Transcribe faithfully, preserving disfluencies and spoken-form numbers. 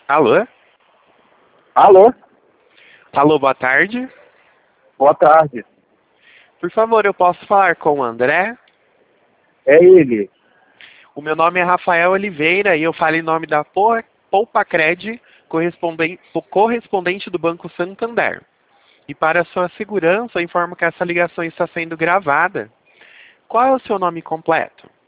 Alô? Alô? Alô, boa tarde. Boa tarde. Por favor, eu posso falar com o André? É ele. O meu nome é Rafael Oliveira e eu falo em nome da Po- Poupacred, corresponden- correspondente do Banco Santander. E para sua segurança, eu informo que essa ligação está sendo gravada. Qual é o seu nome completo?